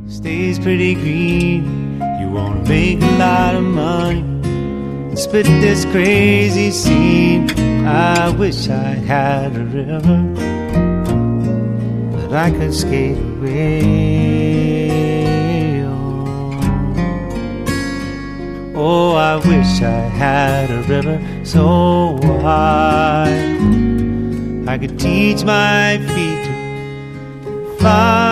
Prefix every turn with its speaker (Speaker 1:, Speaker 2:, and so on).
Speaker 1: stays pretty green. You wanna make a lot of money and split this crazy scene. I wish I had a river that I could skate away on. Oh, I wish I had a river so wide I could teach my feet to fly